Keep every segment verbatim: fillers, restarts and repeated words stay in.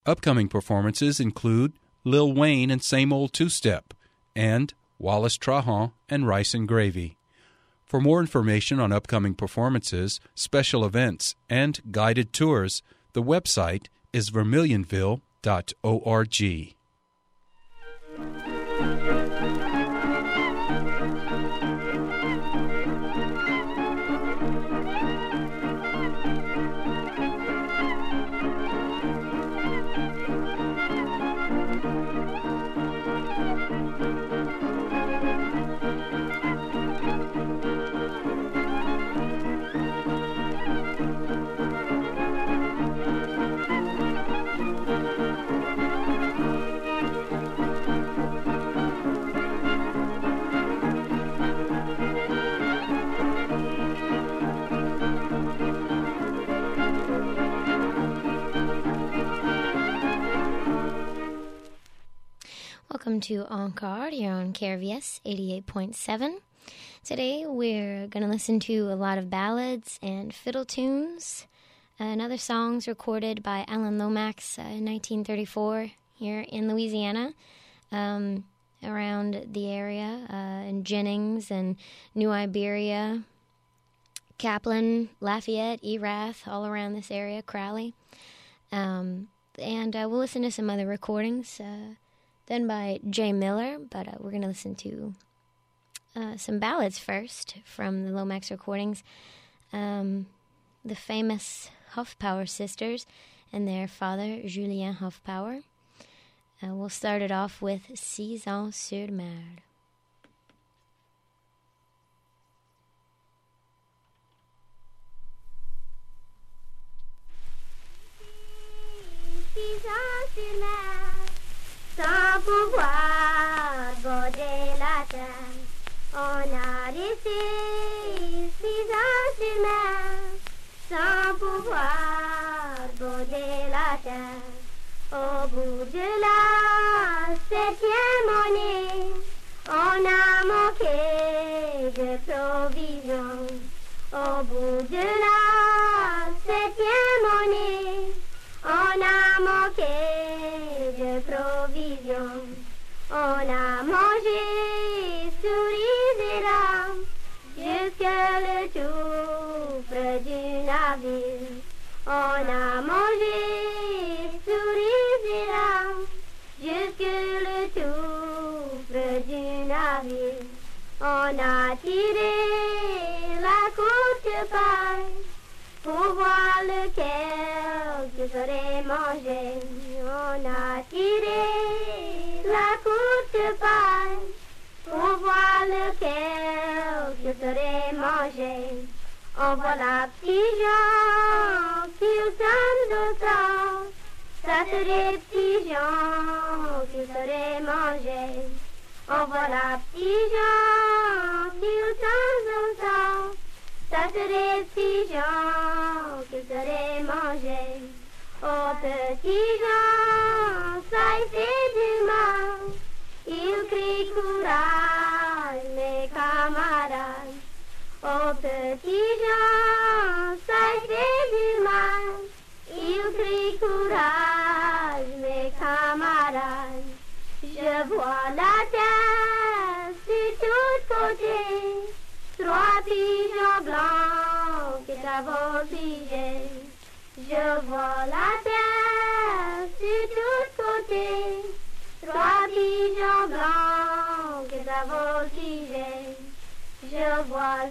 Upcoming performances include Lil Wayne and Same Old Two-Step, and Wallace Trahan and Rice and Gravy. For more information on upcoming performances, special events, and guided tours, the website is vermilionville dot org. Welcome to Encore here on K R V S eighty-eight point seven. Today we're going to listen to a lot of ballads and fiddle tunes and other songs recorded by Alan Lomax uh, in nineteen thirty-four here in Louisiana, um, around the area, uh, in Jennings and New Iberia, Kaplan, Lafayette, Erath, all around this area, Crowley. Um, and uh, we'll listen to some other recordings uh, done by Jay Miller, but uh, we're going to listen to uh, some ballads first from the Lomax recordings. Um, the famous Hofpower sisters and their father, Julien Hofpower. Uh, we'll start it off with Six Ans sur Mer. Six ans sur mer, sans pouvoir border la terre, on a resté six ans sur mer, sans pouvoir border la terre. Au bout de la septième année, on a manqué de provisions. Au bout de la septième année, on a manqué de provisions. On a mangé souris et rats jusque le tout près du navire. On a mangé souris et rats jusque le tout près du navire. On a tiré la courte paille pour voir lequel que serait mangé. On a tiré la courte paille pour voir lequel que serait mangé. On voit la petite gens qui sont au sol, ça serait petits gens qui seraient mangés. On voit la petite gens qui sont au sol, ça serait petits gens qui seraient mangés. Oh petits gens, ça y fait du mal, ils crient courage mes camarades. Oh petits gens, ça y fait du mal, ils crient courage mes camarades. Je vois la terre sur tous côtés, trois pigeons blancs qui la voltigent. Je vois la terre sur tous côtés, trois pigeons blancs qui la voltigent. Je vois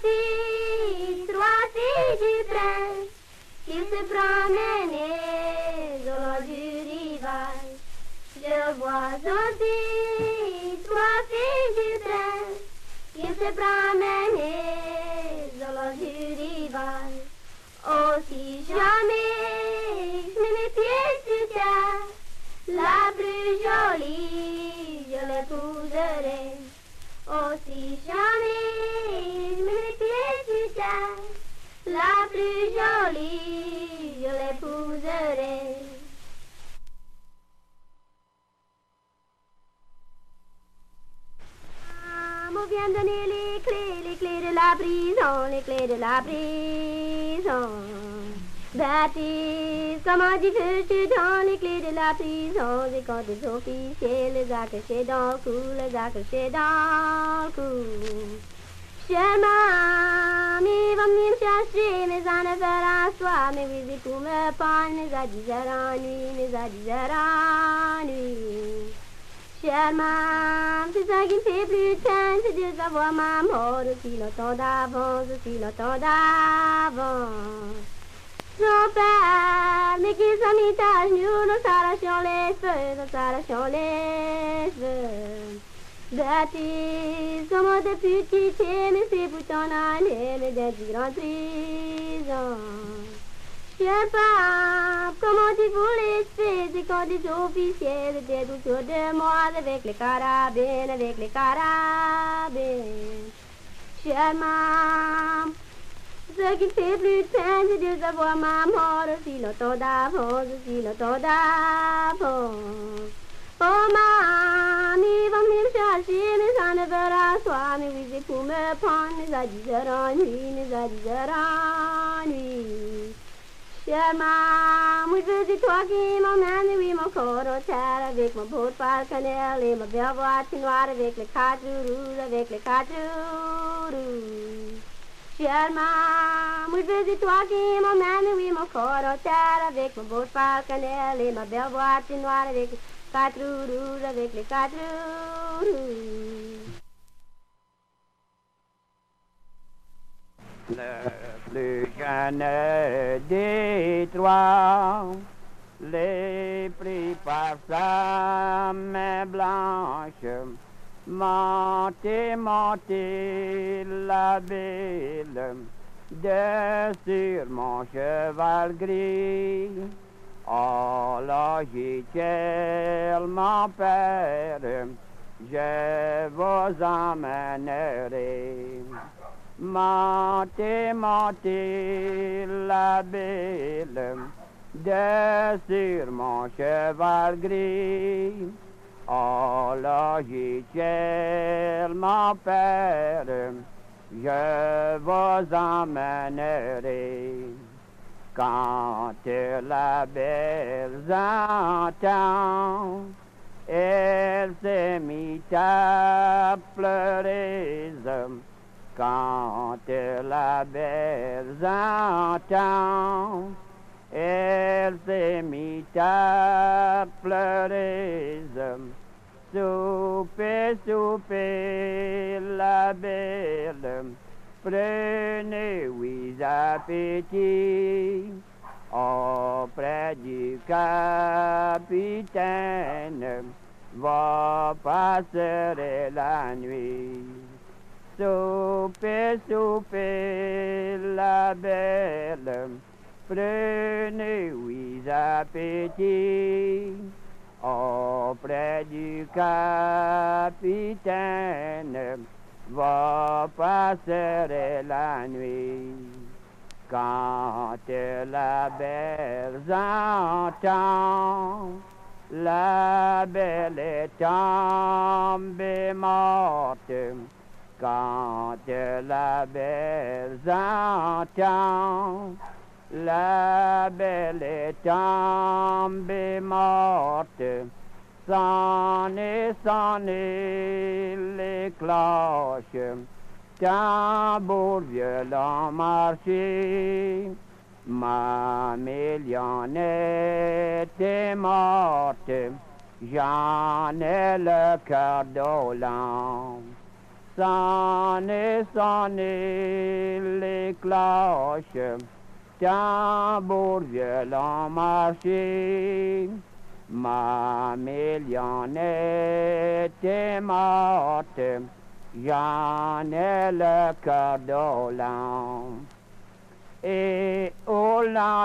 aussi trois filles du prince qui se promenaient au long du rivage. Je vois aussi trois filles du prince qui se promenaient au long du rivage. Oh, si jamais je mets mes pieds sur terre, la plus jolie je l'épouserai. Oh, si jamais je mets mes pieds sur terre, la plus jolie je l'épouserai. On vient me donner les clés, les clés de la prison, les clés de la prison. Baptise, comment tu fais dans les clés de la prison? Et quand les officiers les a cachés dans le cou, les a cachés dans le cou. Chère mamie, va venir me chercher, mais en affaires à soi, mais oui, c'est pour me prendre, mais à dix heures en nuit, mais à dix heures en nuit. Chère maman, c'est ça qui me fait plus de peine, c'est de savoir ma mort aussi longtemps d'avance, aussi longtemps d'avance. Son père, mais qui s'en mit à genoux, nous s'arrachons les cheveux, nous s'arrachons les cheveux. Baptiste, comment t'as pu te quitter, mais c'est pour t'en aller, mais dans une grande prison. Chère pape, comment tu voulais faire, c'est quand les officiers étaient autour de moi, avec les carabines, avec les carabines. Chère maman, ce qui fait plus de peine, c'est de savoir ma mort aussi longtemps d'avance, aussi longtemps d'avance. Oh mamie, va venir me chercher, mais ça ne verra soir, mais oui, c'est pour me prendre, mais à dix heures en nuit, mais à dix heures en nuit. Chère maman, je veux c'est toi qui m'emmène, mais oui, mon corps au terre, avec mon beau falconel et ma belle voiture noire, avec les quatre roues, avec les quatre roues. Chère maman, je veux c'est toi qui m'emmène, mais oui, mon corps au terre, avec mon beau falconel et ma belle voiture noire, avec les quatre roues, avec les quatre roues. Le plus jeune des trois, les pris par sa main blanche, montez, montez la ville, de sur mon cheval gris. Oh, logiciel, mon père, je vous emmènerai. Montez, montez la belle, de sur mon cheval gris. Oh, logiciel, mon père, je vous emmènerai. Quand la belle entend, elle s'est mise à pleurer. Quand la belle entend, elle s'est mise à pleurer. Soupez, soupez, la belle, prenez, oui, appétit auprès du capitaine, va passer la nuit. Soupez, soupez, la belle, prenez, oui, appétit auprès du capitaine, va passer la nuit. Quand la belle entend, la belle est tombée morte. Quand la belle entend, la belle est tombée morte. Sonnez, sonnez les cloches, tambour violent marché. Ma Millionette est morte, j'en ai le cœur dolent. Sonnez, sonnez les cloches, tambour violent marché. Ma Millionette est morte, j'en ai le cœur dolent. Et où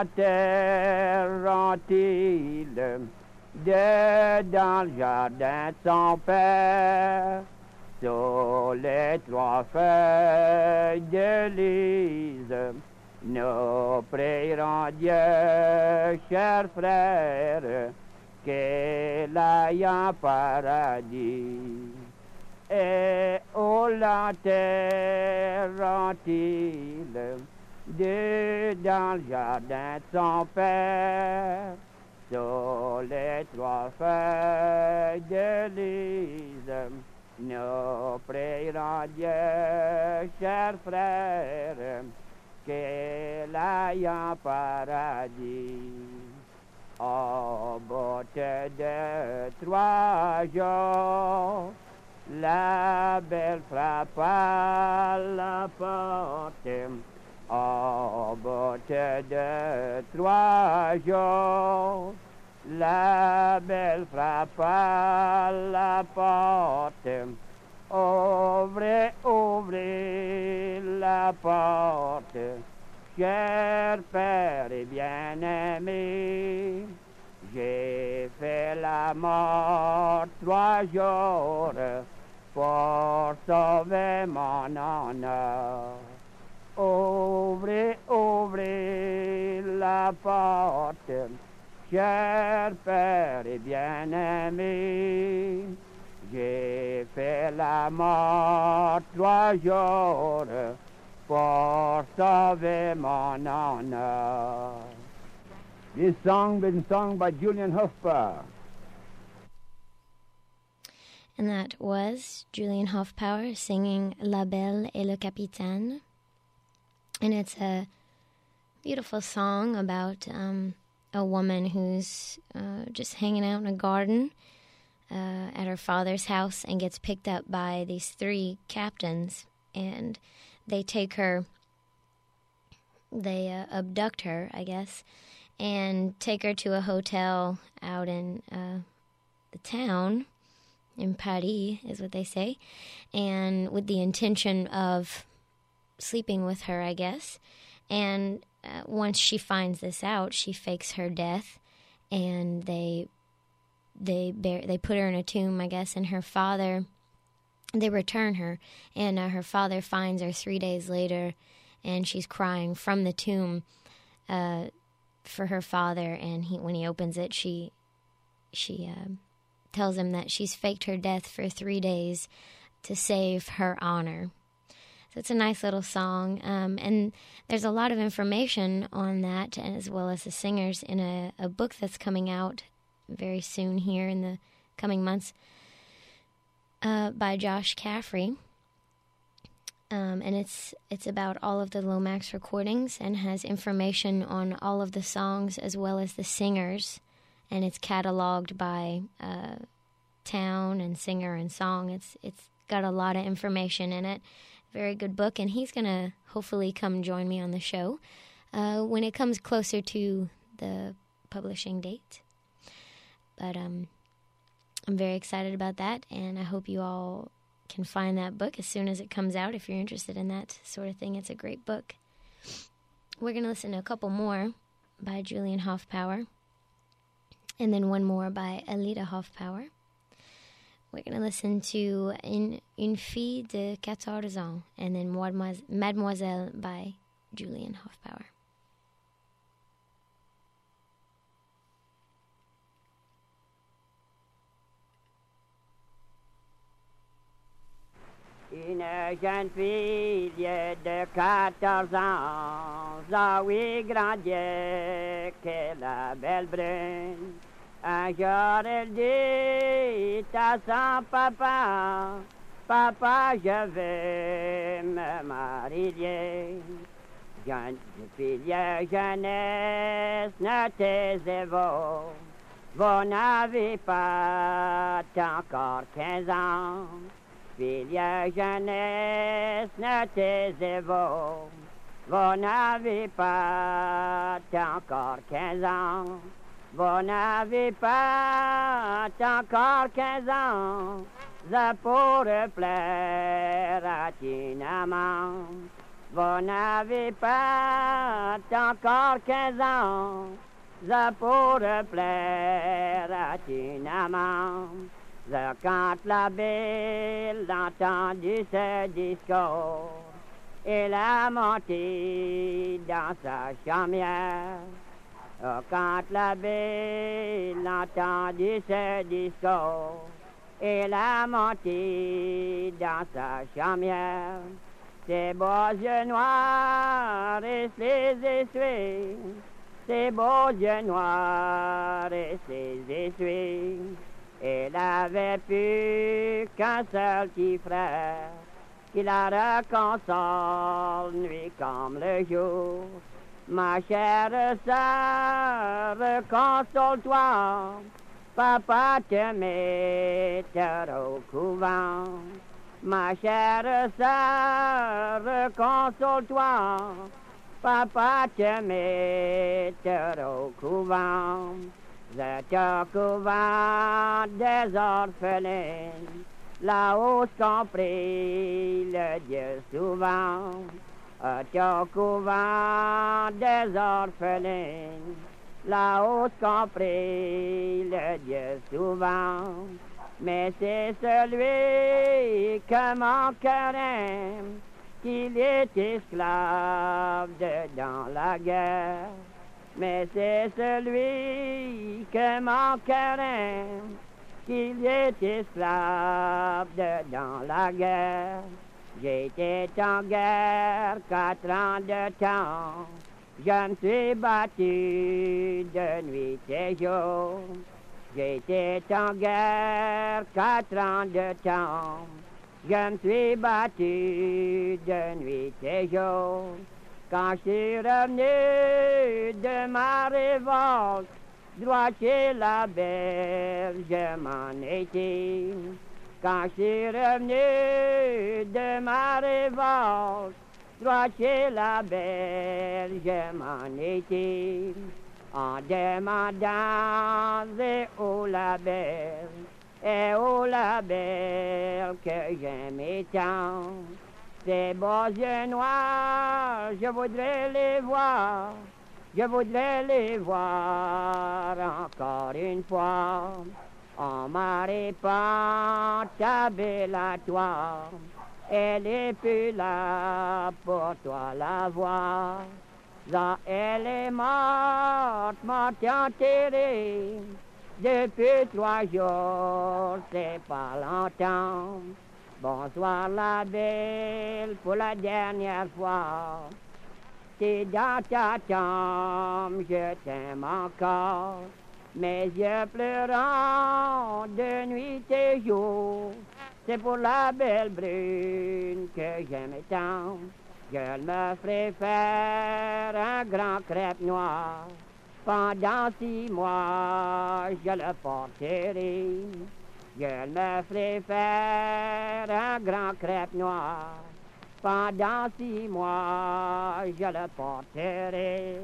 l'enterront-ils dans le jardin de son père, sous les trois feuilles de lys. Nous prierons Dieu, cher frère, qu'il aille en paradis. Et où l'enterront-ils deux dans le jardin de son père, sur les trois feuilles de lys, nous prierons Dieu, chers frères, qu'il aille en paradis. Au bout de trois jours, la belle frappe à la porte. Au bout de trois jours, la belle frappe à la porte. Ouvrez, ouvrez la porte, cher père et bien-aimé. J'ai fait la mort trois jours pour sauver mon honneur. Ouvrez, ouvrez la porte, cher père et bien-aimé. J'ai fait la mort trois jours pour sauver mon honneur. This song been sung by Julian Hoffpower. And that was Julian Hoffpower singing La Belle et le Capitaine. And it's a beautiful song about um, a woman who's uh, just hanging out in a garden uh, at her father's house and gets picked up by these three captains. And they take her, they uh, abduct her, I guess, and take her to a hotel out in uh, the town, in Paris, is what they say, and with the intention of sleeping with her, I guess. And uh, once she finds this out, she fakes her death, and they they bear, they put her in a tomb, I guess, and her father, they return her, and uh, her father finds her three days later, and she's crying from the tomb uh, for her father, and he when he opens it, she she uh, tells him that she's faked her death for three days to save her honor. So it's a nice little song, um, and there's a lot of information on that, as well as the singers, in a, a book that's coming out very soon here in the coming months uh, by Josh Caffrey. Um, and it's it's about all of the Lomax recordings and has information on all of the songs as well as the singers, and it's cataloged by uh, town and singer and song. It's it's got a lot of information in it. Very good book, and he's going to hopefully come join me on the show uh, when it comes closer to the publishing date. But um, I'm very excited about that, and I hope you all can find that book as soon as it comes out if you're interested in that sort of thing. It's a great book. We're going to listen to a couple more by Julian Hoffpower, and then one more by Alida Hoffpower. We're going to listen to Une, Une Fille de quatorze ans, and then Mademoiselle by Julian Hoffpower. Une jeune fille de quatorze ans, ah oui, grand Dieu, que la belle brune. Un jour elle dit à son papa, papa, je vais me marier. Jeune fille, jeunesse, ne taisez-vous, vous n'avez pas encore quinze ans. Fille, jeunesse, ne taisez-vous, vous n'avez pas encore quinze ans. Vous n'avez pas encore quinze ans, je pourrais plaire à une amant. Vous n'avez pas encore quinze ans, je pourrais plaire à une amant. Je quand la belle entendit ce discours, elle a monté dans sa chaumière. Quand la belle entendit ce discours, elle a monté dans sa chaumière. Ces beaux yeux noirs et ses essuies, ses beaux yeux noirs et ses essuies. Elle avait plus qu'un seul petit frère, qui la réconcile nuit comme le jour. Ma chère sœur, console-toi, papa te mettra au couvent. Ma chère sœur, console-toi, papa te mettra au couvent. C'est un couvent des orphelins, là-haut compris le Dieu souvent. C'est un couvent des orphelins, là-haut compris le Dieu souvent. Mais c'est celui que mon cœur aime, qu'il est esclave de dans la guerre. Mais c'est celui que mon cœur aime, qu'il est esclave de dans la guerre. J'étais en guerre quatre ans de temps, je me suis battu de nuit et jour. J'étais en guerre quatre ans de temps, je me suis battu de nuit et jour. Quand je suis revenu de ma révolte, droit chez la belle, je m'en étais. Quand je suis revenu de ma révolte, droit chez la belle, je m'en étais. En demandant et où la belle, et où la belle que j'aimais tant. Ces beaux yeux noirs, je voudrais les voir, je voudrais les voir encore une fois. En ma répand ta belle à toi, elle est plus là pour toi la voir. Là, elle est morte, morte enterrée, depuis trois jours, c'est pas longtemps. Bonsoir la belle, pour la dernière fois. C'est dans ta tombe, je t'aime encore. Mes yeux pleurant de nuit et jour, c'est pour la belle brune que j'aimais tant. Je me ferai faire un grand crêpe noir. Pendant six mois, je le porterai. Je me ferai faire un grand crêpe noir. Pendant six mois, je le porterai.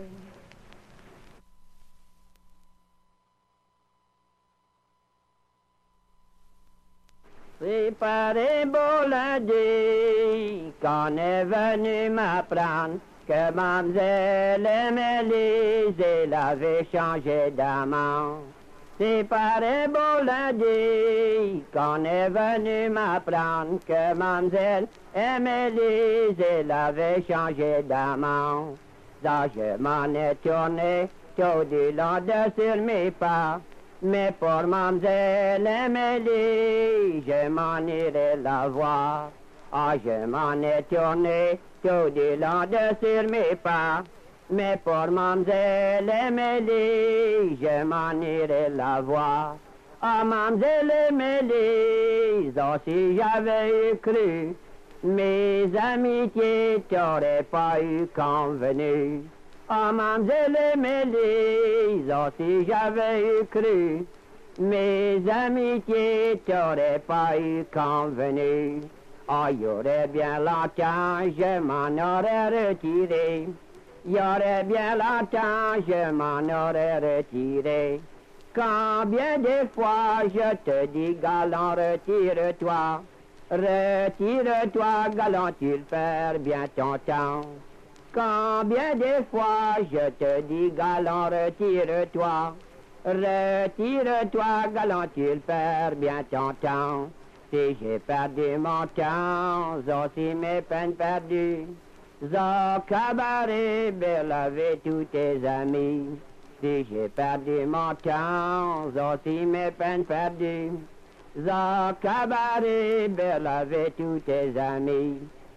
Préparez beau lundi, qu'on est venu m'apprendre que mademoiselle Émilie, elle avait changé d'amant. Préparez beau lundi, qu'on est venu m'apprendre que mademoiselle Émilie, elle avait changé d'amant. Ça, je m'en ai tourné tout du long de sur mes pas. Mais pour mademoiselle Émilie, je m'en irai la voir. Ah, je m'en ai tourné tout du long de sur mes pas. Mais pour mademoiselle Émilie, je m'en irai la voir. Ah, mademoiselle Émilie, oh, si j'avais eu cru, mes amitiés t'auraient pas eu convenu. Ah, mademoiselle Émilie, oh, si j'avais eu cru, mes amitiés t'auraient pas eu convenu. Ah, il y aurait bien longtemps, je m'en aurais retiré. Il y aurait bien longtemps, je m'en aurais retiré. Combien de fois je te dis, galant, retire-toi. Retire-toi, galant, tu le perds bien ton temps. Combien de fois je te dis, galant, retire-toi. Retire-toi, galant, tu le perds bien ton temps. Si j'ai perdu mon temps, aussi mes peines perdues. Zo cabaret, belle avec tous tes amis. Si j'ai perdu mon temps, aussi mes peines perdues. Zo cabaret, belle avec tous tes amis.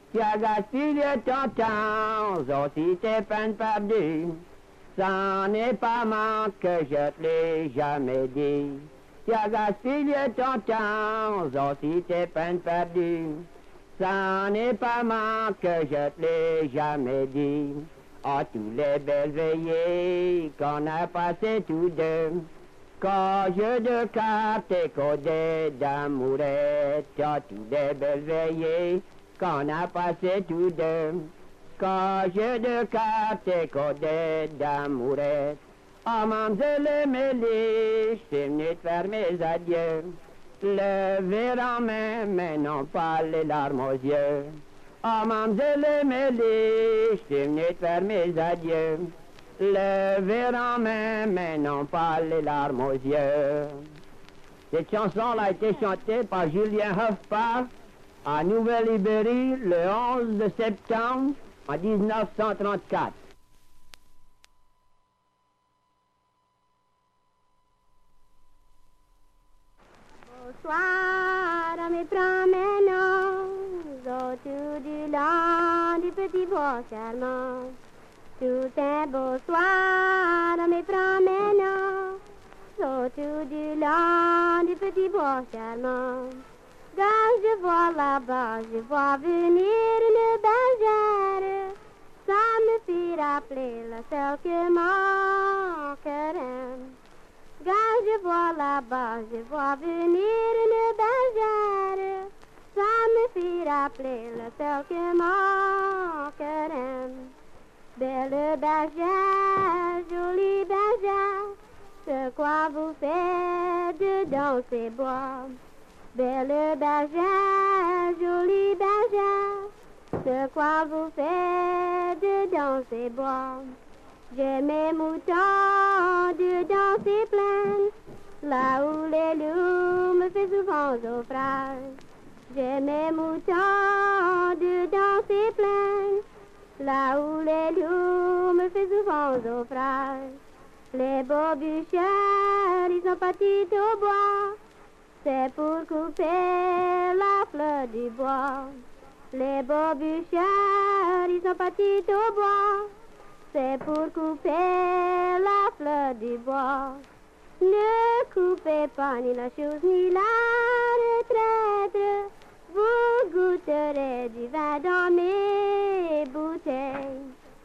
Tu as gaspillé ton temps, aussi tes peines perdues. Ça n'est pas manque que je te l'ai jamais dit. Tu as gaspillé ton temps, aussi tes peines perdues. Ça n'est pas manque que je te l'ai jamais dit. À tous les belles veillées qu'on a passées tous deux. Quand je de cartes et codé d'amourette, à tous les belles veillées qu'on a passées tous deux. Quand je de cartes et codé d'amourette. Oh, mademoiselle Émilie, je suis venu te faire mes adieux. Le verre en main, mais non pas les larmes aux yeux. Oh, mademoiselle Émilie, je suis venu te faire mes adieux. Le verre en main, mais non pas les larmes aux yeux. Cette chanson a été chantée par Julien Hoffpar à Nouvelle-Ibérie le onze septembre en dix-neuf cent trente-quatre. Bonsoir, mes promenons autour du long du petit bois charmant. Tout un beau soir, mes promenons autour du long du petit bois charmant. Quand je vois là-bas, je vois venir une bergère. Ça me fait rappeler la seule que mon cœur aime. Quand je vois là-bas, je vois venir une bergère. Ça me fait rappeler la seule que mon cœur aime. Belle bergère, jolie bergère, ce quoi vous faites dans ces bois? Belle bergère, jolie bergère, ce quoi vous faites dans ces bois? J'ai mes moutons dedans ces plaines, là où les loups me font souvent naufrage. J'ai mes moutons dedans ces plaines, là où les loups me font souvent naufrage. Les beaux bûcheurs, ils sont partis au bois, c'est pour couper la fleur du bois. Les beaux bûcheurs, ils sont partis au bois, c'est pour couper la fleur du bois. Ne coupez pas ni la chose ni la retraite, vous goûterez du vin dans mes bouteilles.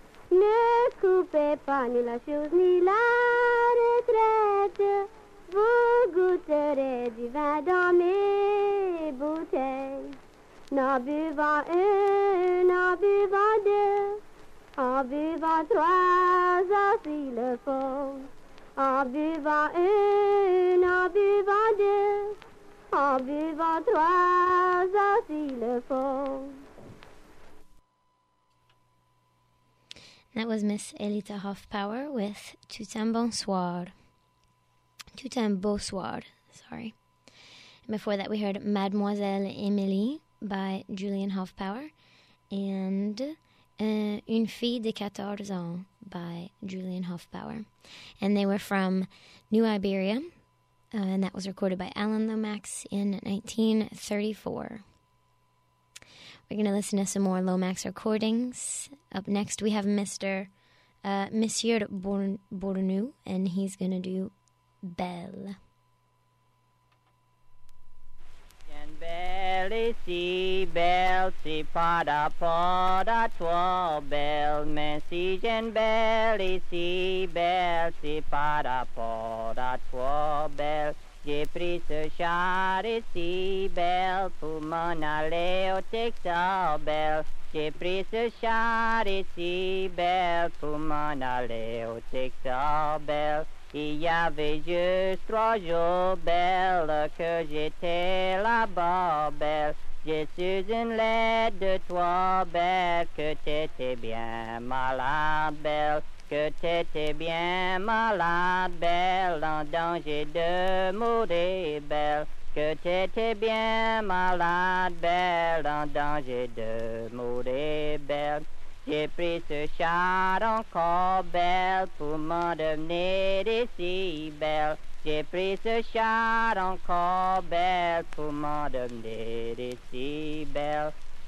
Ne coupez pas ni la chose ni la retraite, vous goûterez du vin dans mes bouteilles. En buvant un, en buvant deux, en buvant trois, aussi le faut. En buvant un, en buvant deux, en buvant trois, aussi le faut. That was Miss Elita Hoffpower with Tout un bonsoir. Tout un beau soir, sorry. And before that we heard Mademoiselle Émilie by Julian Hoffpower and uh, Une fille de quatorze ans by Julian Hoffpower. And they were from New Iberia, uh, and that was recorded by Alan Lomax in nineteen thirty-four. We're going to listen to some more Lomax recordings. Up next we have Mister Uh, Monsieur Bour- Bournou, and he's going to do Belle. Belle et si belle, c'est par rapport à toi, belle. Mais si j'ai une belle et si belle, c'est par rapport à toi, belle. J'ai pris ce char et si belle pour m'en aller au Texas, belle. J'ai pris ce char et si belle pour m'en aller au Texas, belle. Il y avait juste trois jours, belle, que j'étais là-bas, belle. J'ai su une lettre de toi, belle, que t'étais bien malade, belle. Que t'étais bien malade, belle, en danger de mourir, belle. Que t'étais bien malade, belle, en danger de mourir, belle. J'ai pris ce char encore, belle, pour m'en devenir ici, belle. J'ai pris ce char encore, belle, pour m'en devenir ici, belle.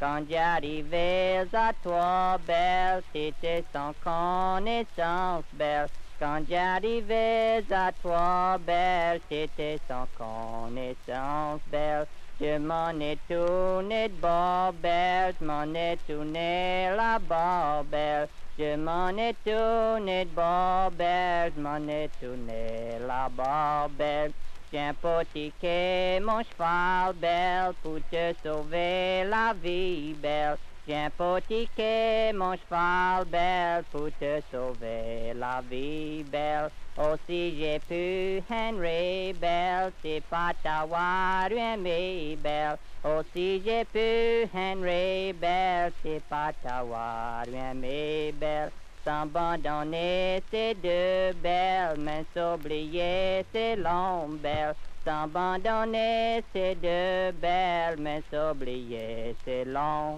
Quand j'arrivais à toi, belle, c'était sans connaissance, belle. Quand j'arrivais à toi, belle, c'était sans connaissance, belle. Je m'en ai tourné de bord, belle, je m'en ai tourné là-bas, belle. Je m'en ai tourné de bord, belle, je m'en ai tourné là-bas, belle. Tiens pour tiquer mon cheval, belle, pour te sauver la vie, belle. Tiens pour tiquer mon cheval, belle, pour te sauver la vie, belle. Oh, si j'ai pu, Henry, belle, c'est pas t'avoir aimé, belle. Oh, si j'ai pu, Henry, belle, c'est pas t'avoir aimé, belle. S'abandonner, c'est deux belles, mais s'oublier, c'est long, belle. S'abandonner, c'est deux belles, mais s'oublier, c'est long.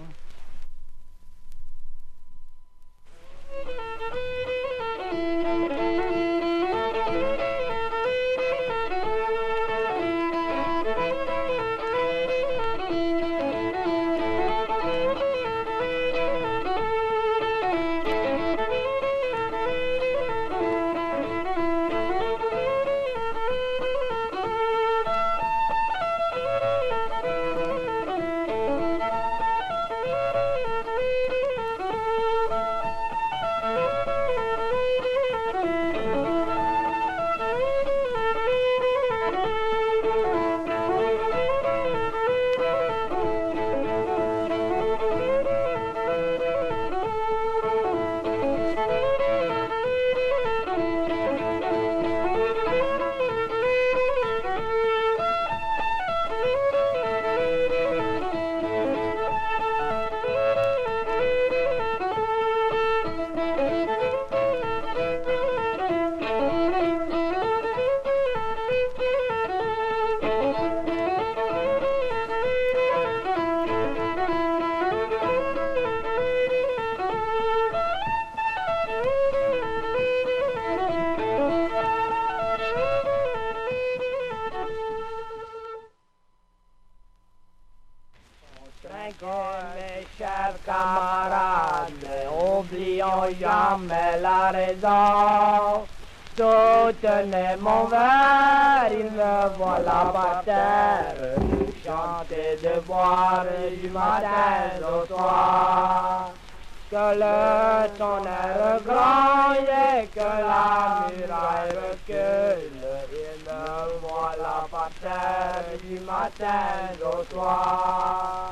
Mes chers camarades, n'oublions jamais la raison. Soutenez mon verre, il me voilà par terre. Chanter de boire du matin au soir. Que le tonnerre gronde et que la muraille recule. Il me voilà par terre du matin au soir.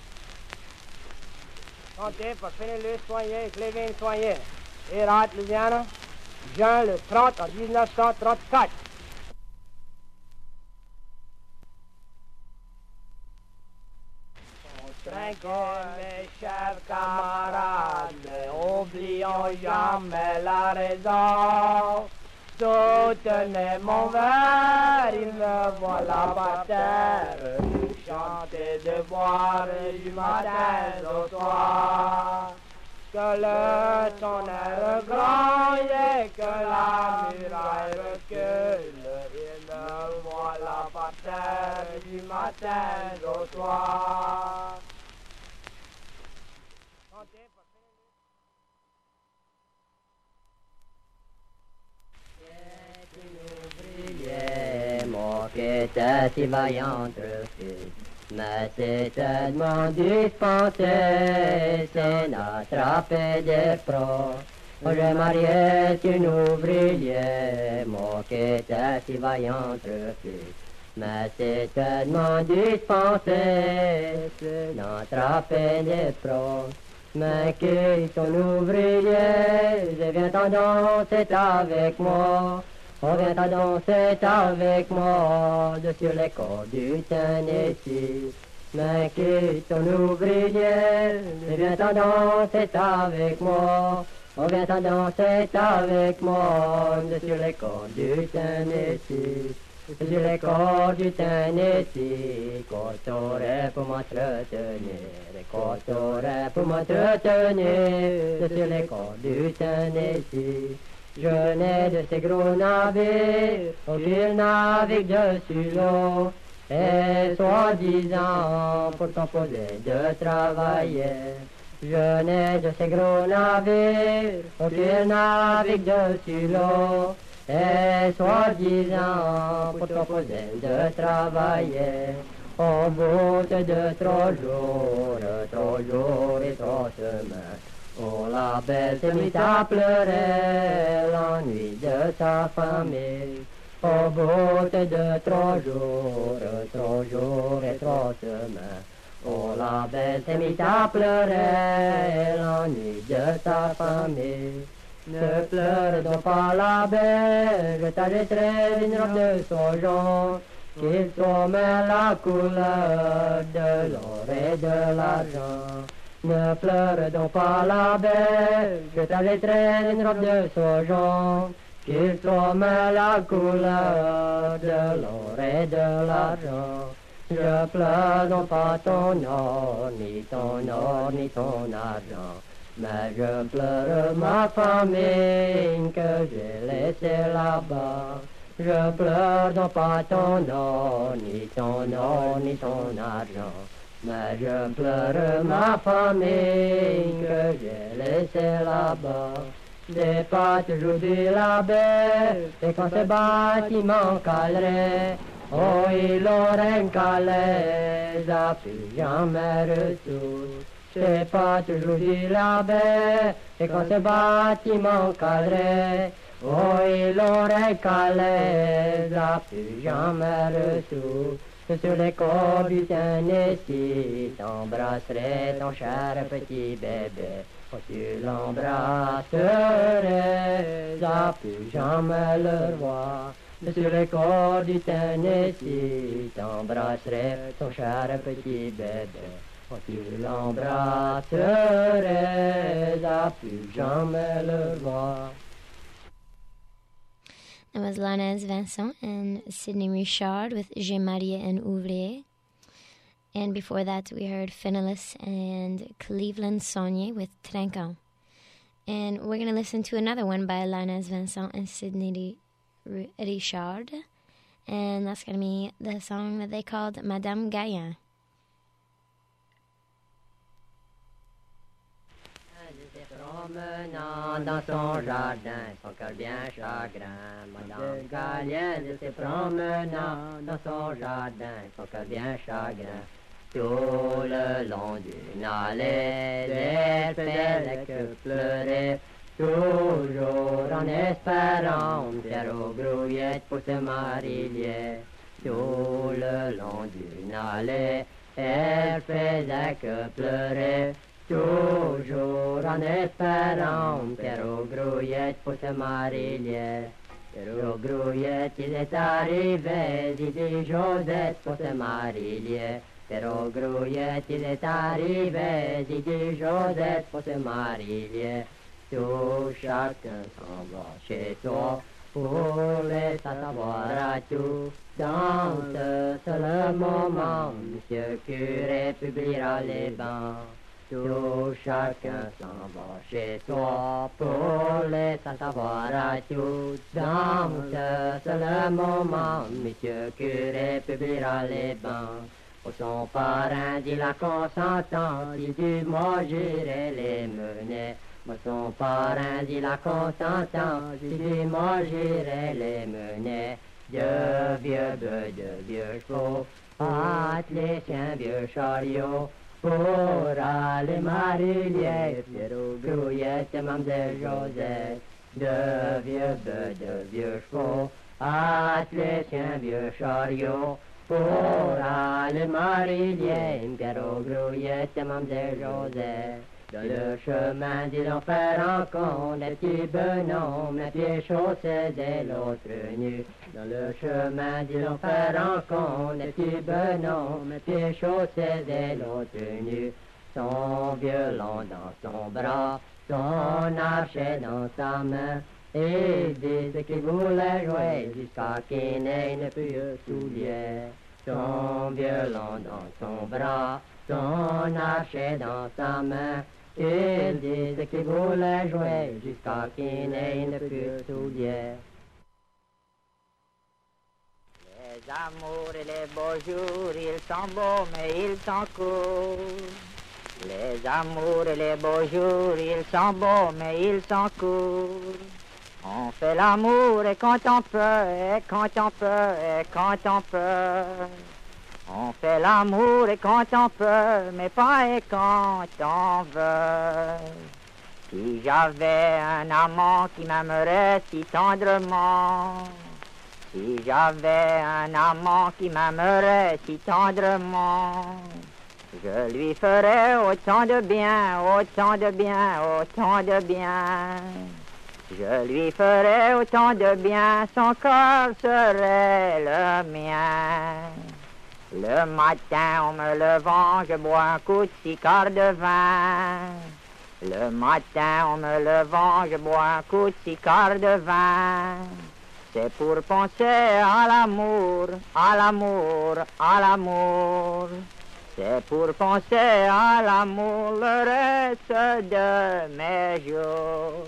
Comptez pour finir le soigner, Clévin soigner. Hérat, Louisiana, juin le trente en dix-neuf cent trente-quatre. Trinquons, mes chers camarades, n'oublions jamais la raison. Soutenez mon verre, il me voilà par terre. Chanter de boire du matin au soir. Que le tonnerre gronde et que la muraille recule. Il me voilà par terre du matin au soir. Mon qui était si vaillante fille, mais c'est tellement dispensé, c'est n'attraper des pros. Je mariais une ouvrière, mon qui était si vaillante fille, mais c'est tellement dispensé, c'est n'attraper des pros. Mais qui ton ouvrier, je viens t'en danser avec moi. On vient à danser avec moi sur les côtes du Tennessee. Mais qui ton ouvrier, viens à danser avec moi. On vient à danser avec moi sur les côtes du Tennessee. Sur les côtes du Tennessee, côte t'aurais pour m'entretenir. Côte t'aurais pour m'entretenir sur les côtes du Tennessee. Je n'ai de ces gros navires, oh, ils naviguent dessus l'eau. et soi-disant pour composer de travailler. Je n'ai de ces gros navires aucun navigue dessus l'eau, et soi-disant pour composer de travailler. Au bout de trois jours, trois jours et trois semaines, oh, la belle se mit à pleurer l'ennui de sa famille. Au bout de trois jours, trois jours et trois semaines, oh, la belle se mit à pleurer l'ennui de sa famille. Ne pleure donc pas la belle, je t'arrêterai une robe de son genre, qu'il soit la couleur de l'or et de l'argent. Ne pleure donc pas la belle, je t'arrêterai une robe de son genre, qu'il soit la couleur de l'or et de l'argent. Je pleure donc pas ton or, ni ton or, ni ton argent, mais je pleure ma famille que j'ai laissée là-bas. Je pleure donc pas ton or, ni ton or, ni ton argent, mais je pleure ma famille que j'ai laissée là-bas. J'ai pas toujours dit la belle, et quand ce bâtiment calerait, oh, il aurait une calaise à plus jamais retour. J'ai pas toujours dit la belle, et quand ce bâtiment calerait, oh, il aurait calaise à plus jamais retour. Sur les corps du Tennessee, t'embrasserais ton cher petit bébé. Oh, tu l'embrasserais à plus jamais le voir. Sur les corps du Tennessee, t'embrasserais ton cher petit bébé. Oh, tu l'embrasserais à plus jamais le voir. That was Lanez Vincent and Sidney Richard with J'ai marié un ouvrier. And before that, we heard Finalis and Cleveland Saunier with Trinquant. And we're going to listen to another one by Lanez Vincent and Sidney Richard. And that's going to be the song that they called Madame Gaillan. Promenant dans son jardin, son cœur bien chagrin, Madame Gaillan se promenant dans son jardin, son cœur bien chagrin. Tout le long d'une allée, elle faisait que pleurer, toujours en espérant faire aux grouillettes pour se marier. Tout le long d'une allée, elle faisait que pleurer, toujours en espérant faire aux grouillettes pour se marier. Faire aux grouillettes, il est arrivé, dit Josette pour se marier. Faire aux grouillettes, il est arrivé, dit Josette pour se marier. Tout chacun s'en va chez toi, pour laisser savoir à tout. Dans ce seul moment, Monsieur Curé publiera les bancs. Tout chacun s'en va chez toi, pour laisser savoir à tout. Dans ce seul moment, Monsieur Curé publiera les bancs. Pour son parrain dit la consentant, dit du moi j'irai les mener. Moi son parrain dit la consentant, dit du moi j'irai les mener. De vieux bœufs, de vieux chevaux, attelés un vieux chariot, pour aller marier, Pierre aux grouillettes et Mamselle Josette. De vieux bœufs, de vieux chevaux, attelés un vieux chariot, pour aller marier, Pierre aux grouillettes et Mamselle Josette. Dans le chemin dit l'on fait rencontre, les petits bonhommes, les pieds chaussés et l'autre nu. Dans le chemin dit l'on fait rencontre, les petits bonhommes, les pieds chaussés et l'autre nu. Son violon dans son bras, son archet dans sa main, et disait qu'il voulait jouer jusqu'à qu'il n'ait plus de souliers. Son violon dans son bras, son archet dans sa main, il disait qu'il voulait jouer jusqu'à qu'il n'ait plus de souliers. Les amours et les beaux jours, ils sont beaux, mais ils sont courts. Les amours et les beaux jours, ils sont beaux, mais ils sont courts. On fait l'amour et quand on peut, et quand on peut, et quand on peut. On fait l'amour et quand on peut, mais pas et quand on veut. Si j'avais un amant qui m'aimerait si tendrement, si j'avais un amant qui m'aimerait si tendrement, je lui ferais autant de bien, autant de bien, autant de bien. Je lui ferais autant de bien, son corps serait le mien. Le matin, en me levant, je bois un coup de six quarts de vin. Le matin, en me levant, je bois un coup de six quarts de vin. C'est pour penser à l'amour, à l'amour, à l'amour. C'est pour penser à l'amour le reste de mes jours.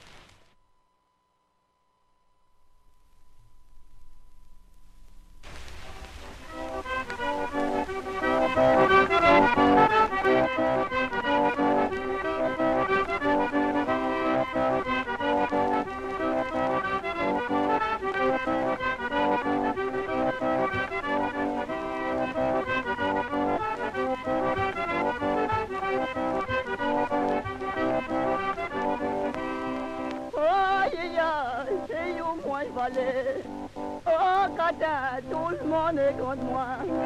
Oh, Catin, tout le monde est contre moi.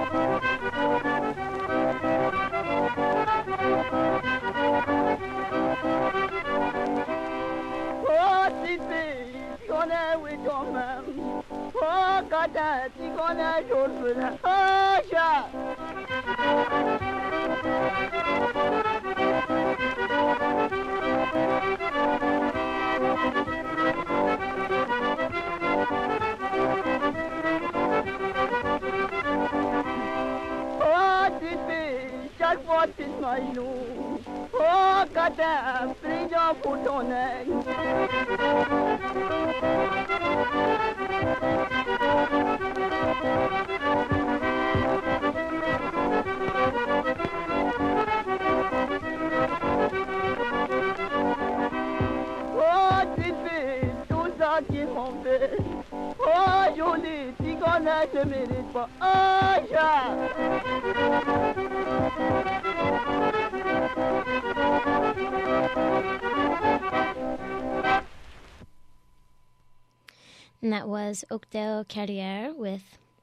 Oh, Titi, tu connais oui quand même. Oh, Catin, tu connais Georges. Oh, chat. Chaque fois tu te m'ajoutes. Oh, Catin, prison pour ton aigle. Oh, Titi, tout ça qu'ils m'ont fait. Oh, Jolie, tu connais, je mérite pas. Oh, Jacques. And that was Octel Carrière with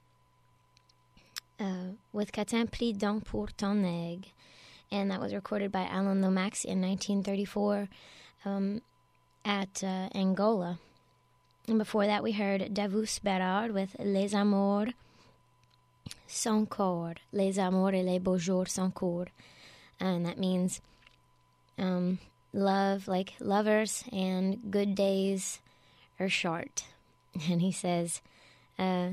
uh, with Catin pris donc pour ton aigle. And that was recorded by Alan Lomax in nineteen thirty-four um, at uh, Angola. And before that we heard Davus Berard with Les Amours sans corde. Les Amours et les Beaux Jours sans corde. And that means um, love, like lovers, and good days are short. And he says, uh,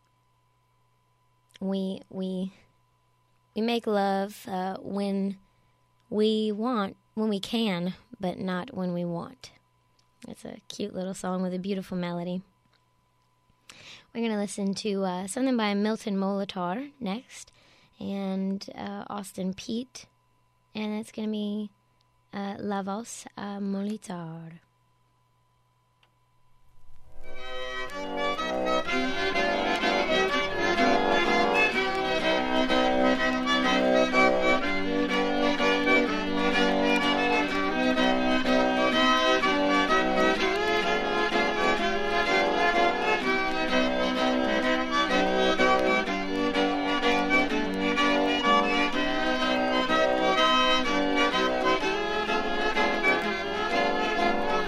we we we make love uh, when we want, when we can, but not when we want. It's a cute little song with a beautiful melody. We're going to listen to uh, something by Milton Molitor next, and uh, Austin Peete, and it's going to be uh, La Voz a Molitor. Thank you.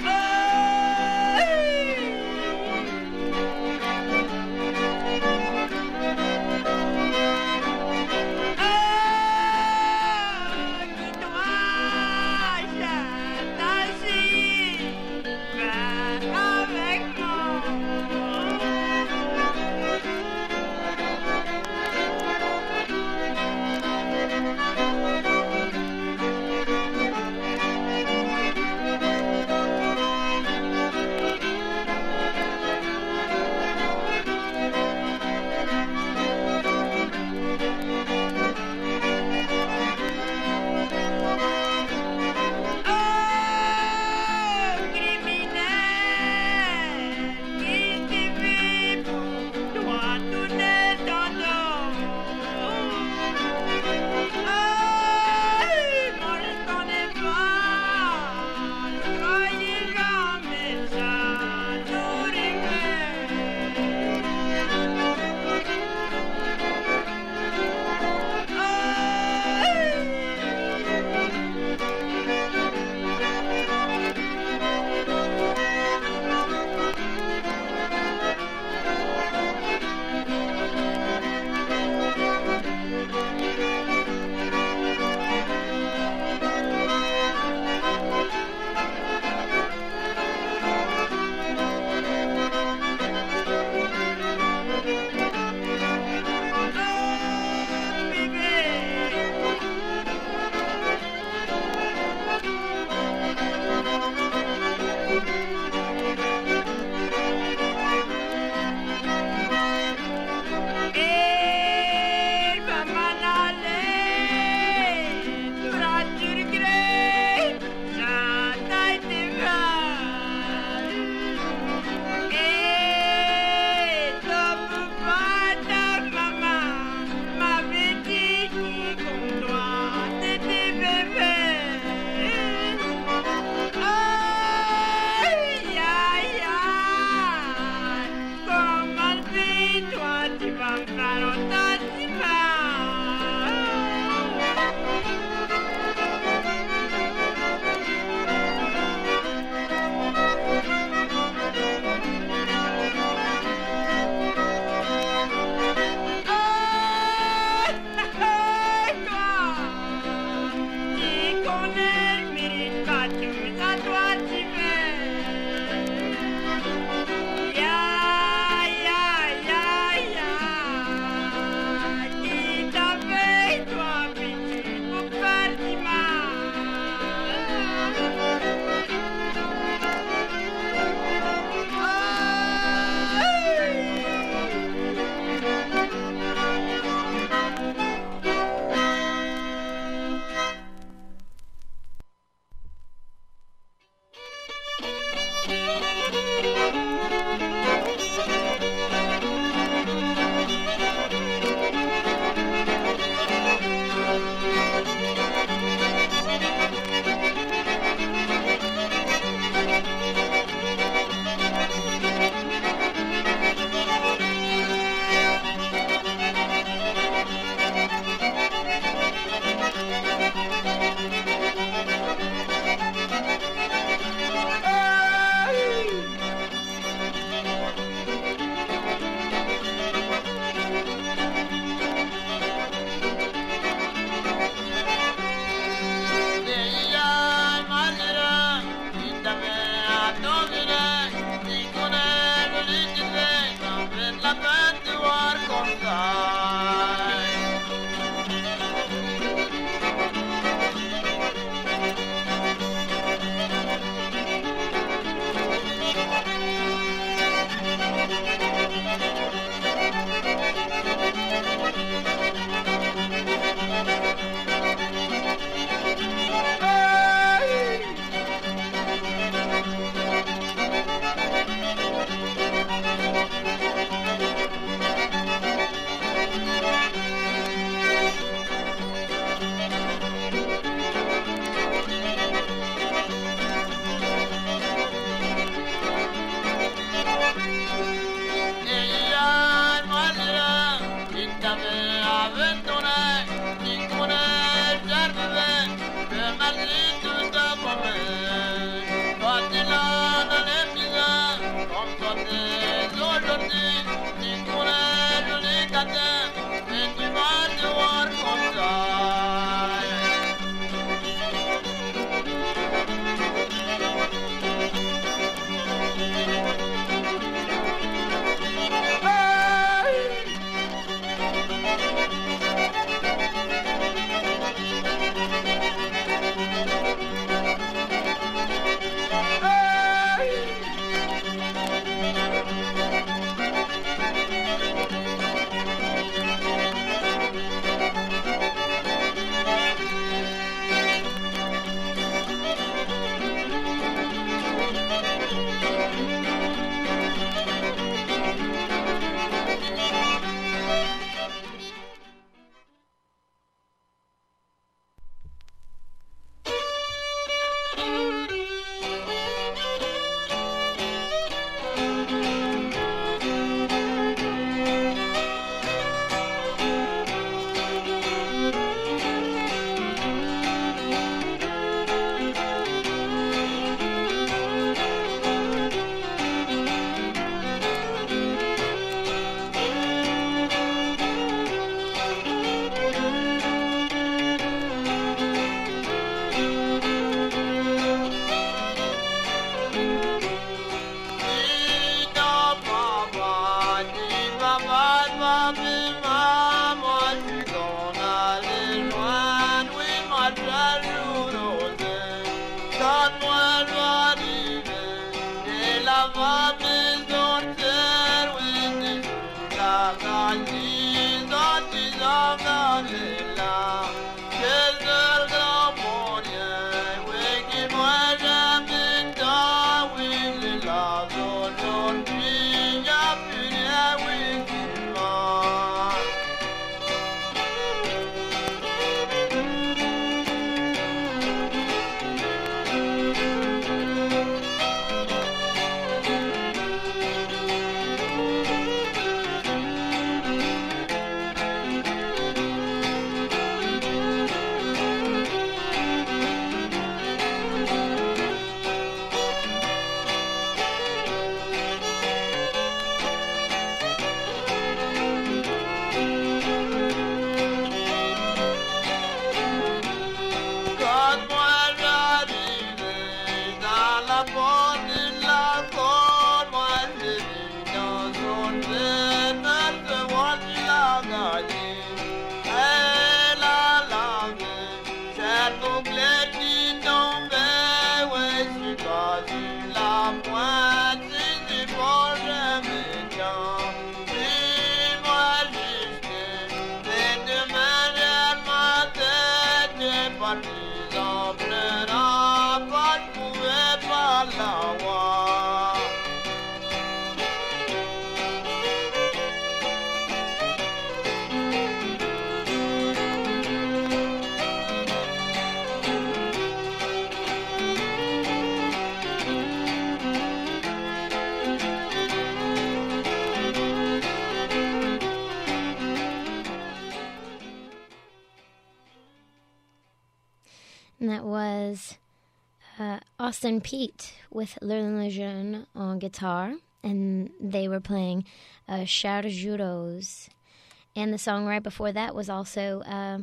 And that was uh, Austin Peat with Learn Le Jeune on guitar, and they were playing uh, Chers Juros. And the song right before that was also uh,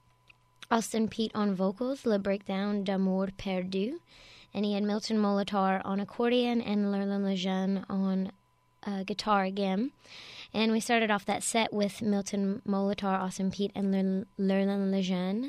Austin Peat on vocals, Le Breakdown d'Amour Perdu, and he had Milton Molitor on accordion and Learn Le Jeune on uh, guitar again. And we started off that set with Milton Molitor, Austin Peat, and Learn Le Jeune.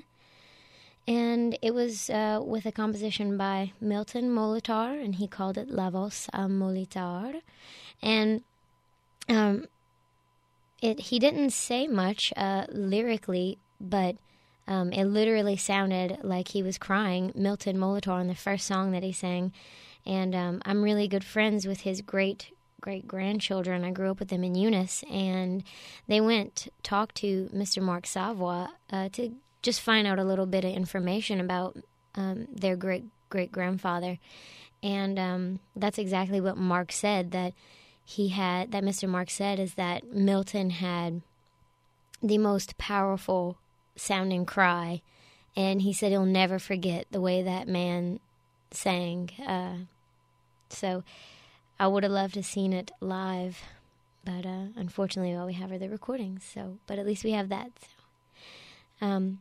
And it was uh, with a composition by Milton Molitor, and he called it La Voz à Molitor. And um, it he didn't say much uh, lyrically, but um, it literally sounded like he was crying, Milton Molitor, on the first song that he sang. And um, I'm really good friends with his great great-grandchildren. I grew up with them in Eunice, and they went talked to Mister Mark Savoy uh, to just find out a little bit of information about um, their great-great-grandfather. And um, that's exactly what Mark said, that he had, that Mister Mark said, is that Milton had the most powerful sounding cry, and he said he'll never forget the way that man sang. Uh, so I would have loved to have seen it live, but uh, unfortunately all we have are the recordings. So, but at least we have that. So. Um,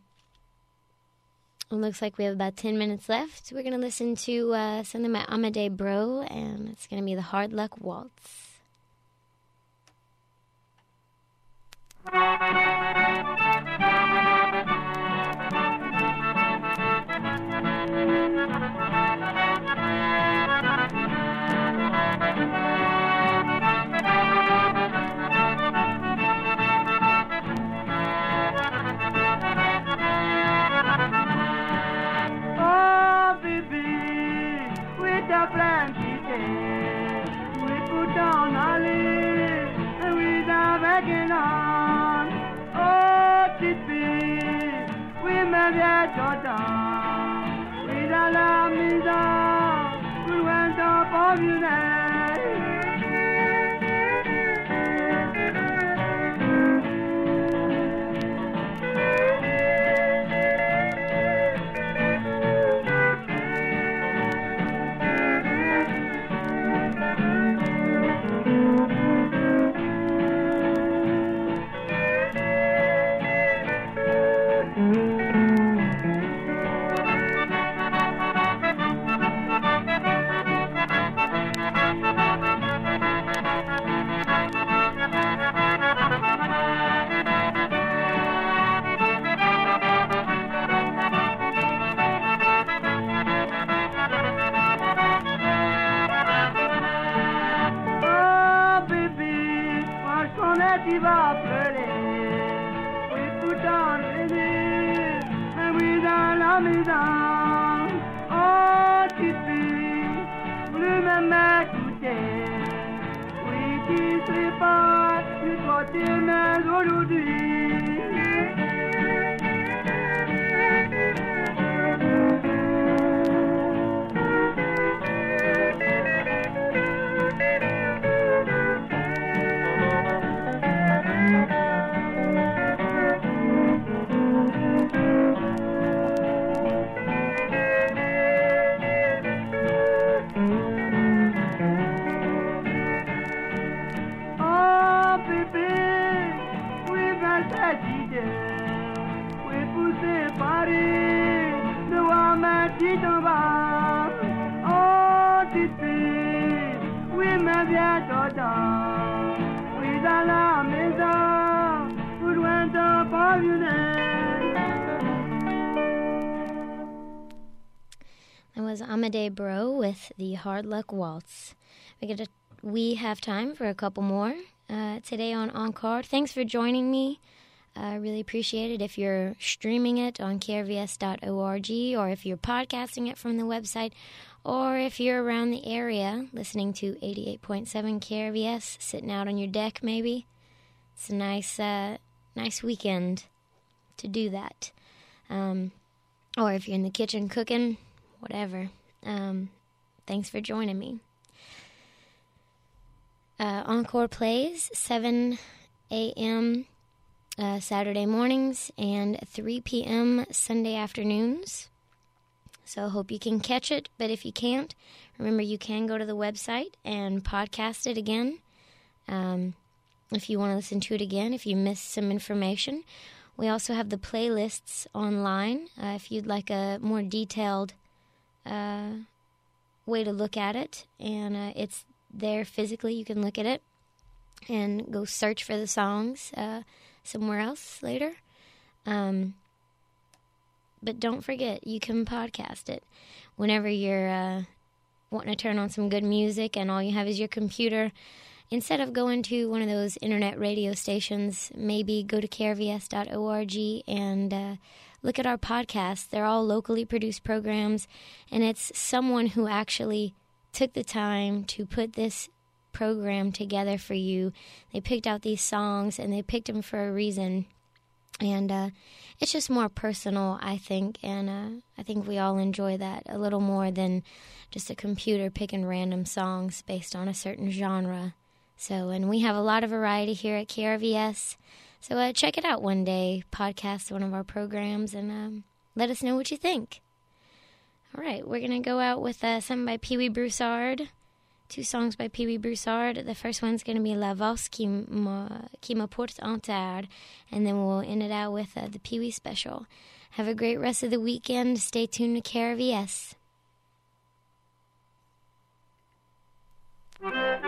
it looks like we have about ten minutes left. We're going to listen to uh, something by Amadei Bro, and it's going to be the Hard Luck Waltz. rêver, mais oui dans la maison. Oh, tu peux plus même m'écouter. Oui, tu serais pas, tu dois t'aimer aujourd'hui. That was Amadee Bro with the Hard Luck Waltz. We get a, we have time for a couple more uh, today on Encore. Thanks for joining me. I uh, really appreciate it. If you're streaming it on K R V S dot org, or if you're podcasting it from the website, or if you're around the area listening to eighty-eight point seven K R V S, sitting out on your deck maybe. It's a nice, uh, nice weekend to do that. Um, or if you're in the kitchen cooking, whatever. Um, thanks for joining me. Uh, Encore plays seven a.m. Uh, Saturday mornings and three p.m. Sunday afternoons. So I hope you can catch it, but if you can't, remember you can go to the website and podcast it again. Um, if you want to listen to it again, if you missed some information. We also have the playlists online. Uh, if you'd like a more detailed uh, way to look at it, and uh, it's there physically, you can look at it and go search for the songs uh, somewhere else later. Um, but don't forget, you can podcast it whenever you're uh, wanting to turn on some good music and all you have is your computer. Instead of going to one of those internet radio stations, maybe go to K R V S dot org and uh, look at our podcasts. They're all locally produced programs, and it's someone who actually took the time to put this program together for you. They picked out these songs, and they picked them for a reason. And uh, it's just more personal, I think, and uh, I think we all enjoy that a little more than just a computer picking random songs based on a certain genre. So, and we have a lot of variety here at K R V S. So uh, check it out one day, podcast one of our programs, and um, let us know what you think. All right, we're going to go out with uh, something by Pee Wee Broussard. Two songs by Pee Wee Broussard. The first one's going to be La Valse qui me, qui me porte en terre, and then we'll end it out with uh, the Pee Wee Special. Have a great rest of the weekend. Stay tuned to K R V S.